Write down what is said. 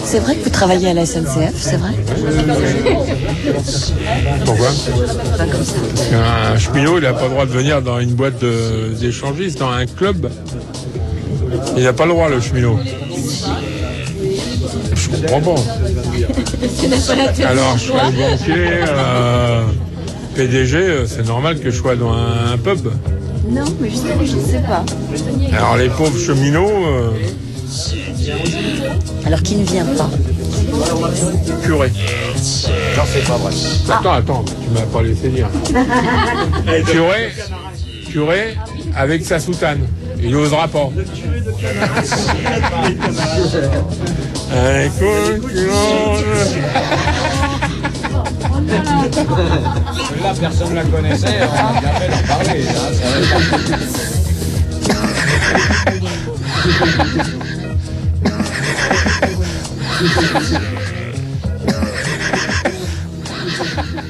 C'est vrai que vous travaillez à la SNCF, c'est vrai? Pourquoi? Pas comme ça. Un cheminot, il n'a pas le droit de venir dans une boîte d'échangistes, dans un club. Il n'a pas le droit, le cheminot. Je comprends pas. Alors, je suis banquier, PDG, c'est normal que je sois dans un pub. Non, mais justement, je ne sais pas. Alors, les pauvres cheminots... Alors, qui ne vient pas? Curé. J'en sais pas, vrai. Attends, tu m'as pas laissé dire. Curé avec sa soutane. Il n'osera pas. Écoute, Là, personne ne la connaissait, on a bien fait d'en parler. Hein,